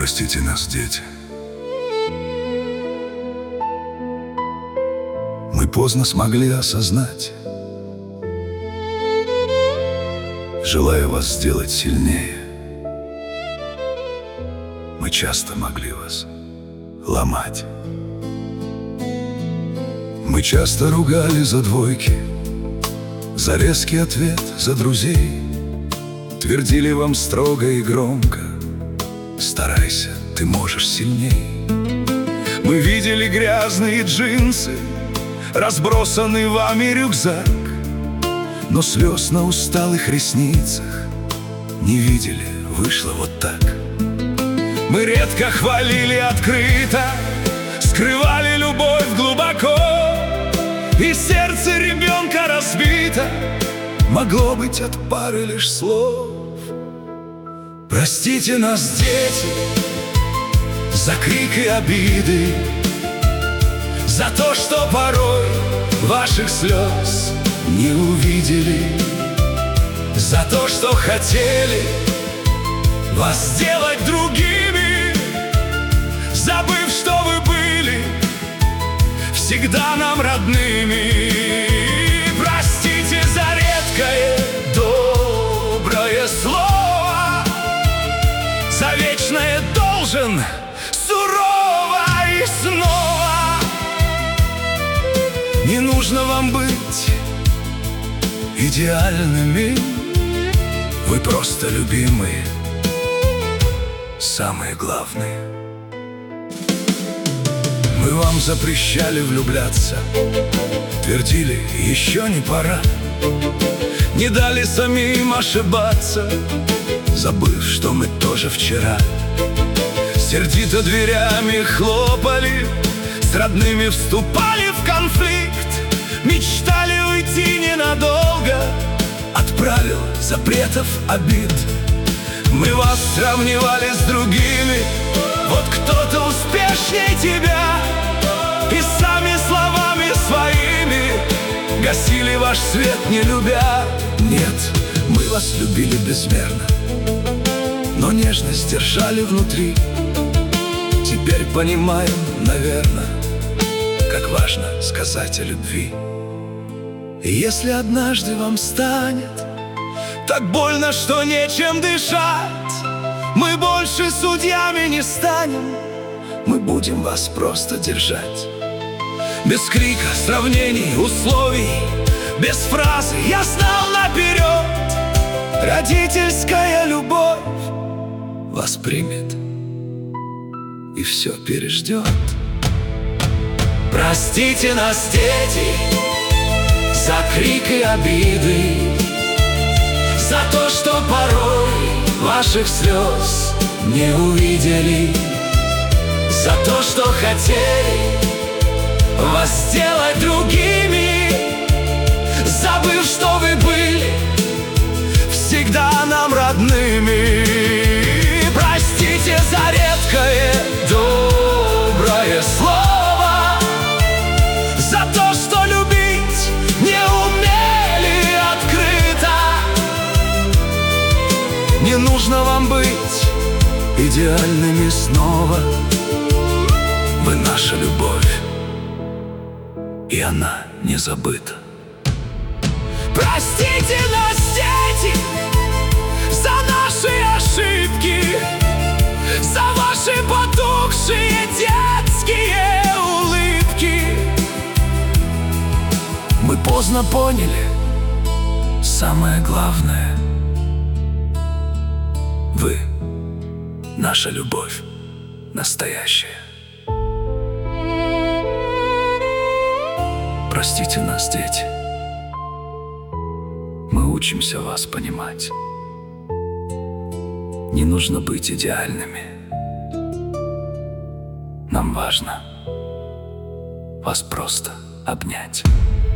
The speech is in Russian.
Простите нас, дети. Мы поздно смогли осознать. Желая вас сделать сильнее, мы часто могли вас ломать. Мы часто ругали за двойки, за резкий ответ, за друзей. Твердили вам строго и громко: старайся, ты можешь сильней. Мы видели грязные джинсы, разбросанный вами рюкзак, но слез на усталых ресницах не видели, вышло вот так. Мы редко хвалили открыто, скрывали любовь глубоко, и сердце ребенка разбито могло быть от пары лишь слов. Простите нас, дети, за крик и обиды, за то, что порой ваших слез не увидели, за то, что хотели вас сделать другими, забыв, что вы были всегда нам родными. Простите за редкое доброе слово, за вечное должен сурово и снова. Не нужно вам быть идеальными, вы просто любимые, самые главные. Мы вам запрещали влюбляться, твердили, еще не пора, не дали самим ошибаться, забыв, что мы тоже вчера сердито дверями хлопали, с родными вступали в конфликт, мечтали уйти ненадолго от правил, запретов, обид. Мы вас сравнивали с другими, вот кто-то успешнее тебя, и сами словами своими гасили ваш свет, не любя. Нет, мы вас любили безмерно, но нежность держали внутри. Теперь понимаем, наверное, как важно сказать о любви. И если однажды вам станет так больно, что нечем дышать, мы больше судьями не станем, мы будем вас просто держать. Без крика, сравнений, условий, без фразы «я знал наперед», родительская любовь вас примет и все переждет. Простите нас, дети, за крик и обиды, за то, что порой ваших слез не увидели, за то, что хотели вас сделать другими, забыв, что вы были всегда нам родными. Простите за редкое доброе слово, за то, что любить не умели открыто. Не нужно вам быть идеальными снова, вы наша любовь, и она не забыта. Простите нас, дети, за наши ошибки, за ваши потухшие детские улыбки. Мы поздно поняли самое главное: вы наша любовь настоящая. Простите нас, дети, мы учимся вас понимать. Не нужно быть идеальными, нам важно вас просто обнять.